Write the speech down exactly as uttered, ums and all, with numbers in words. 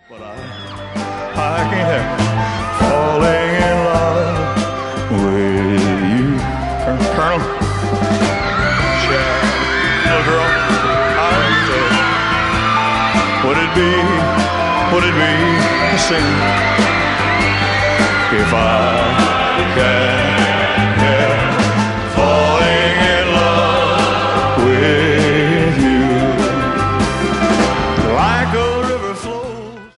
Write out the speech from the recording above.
But I, I can't help falling in love with you. Colonel, child, little girl, I tell you, would it be, would it be a sin if I